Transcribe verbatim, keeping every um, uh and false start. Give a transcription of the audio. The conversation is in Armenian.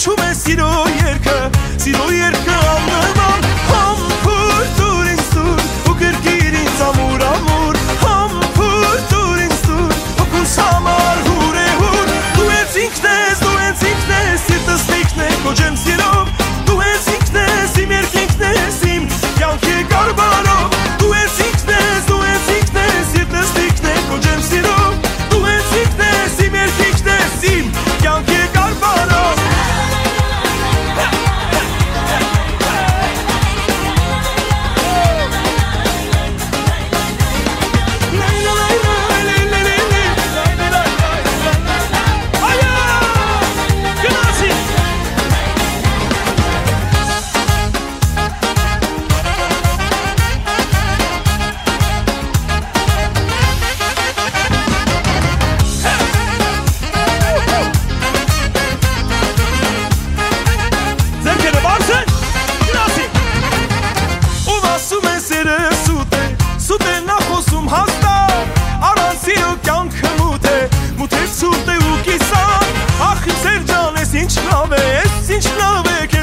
հնչում է սիրո երգը, սիրո երգը աննման, համբույր տուր ինձ տուր, ու կրկիր ինձ ամուր ամուր, համբույր տուր ինձ տուր, հոգուս համար հուր է հուր, դու ես ինքն ես, դու ես ինքն ես, սիրտս ինքն է կոչեմ սիրով, դու ես ինքն ես, իմ երկինքն ես, իմ կյանքի կարբանով, դու ես ինքն ես, դու ես ինքն ես, սիրտս ինքն է կոչեմ սիրով, դու ես ինքն ես, իմ երկինքն ես, իմ կյանքի կարբանով. Ինչ լավ է, ինչ լավ է